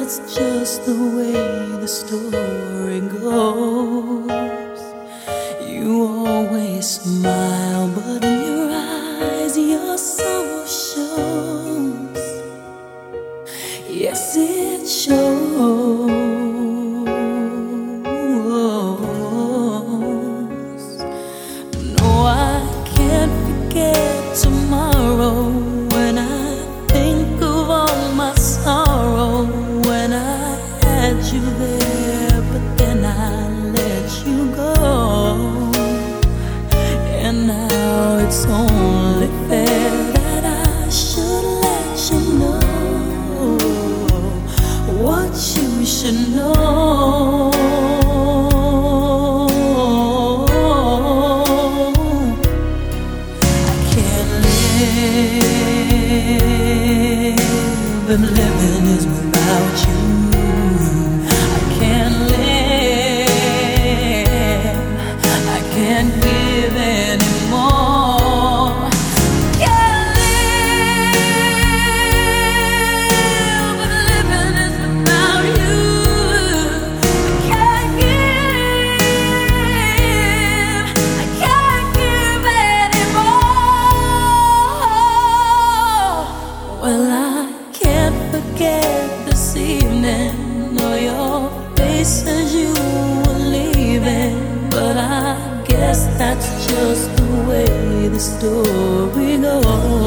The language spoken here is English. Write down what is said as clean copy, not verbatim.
that's just the way the story goes. You always smile, but in your eyes your sorrow shows. Yes, it shows. No, I can't forget tomorrow when I think of all my sorrow. When I had you there, but then I let you go. And now it's only fair that I should let you know what you should know. I can't live if living is without you. I can't live, I can't give anymore. Can't live if living is without you. I can't give anymore. Well, I can't forget this evening or your face as you were leaving, but I guess that's just the way the story goes.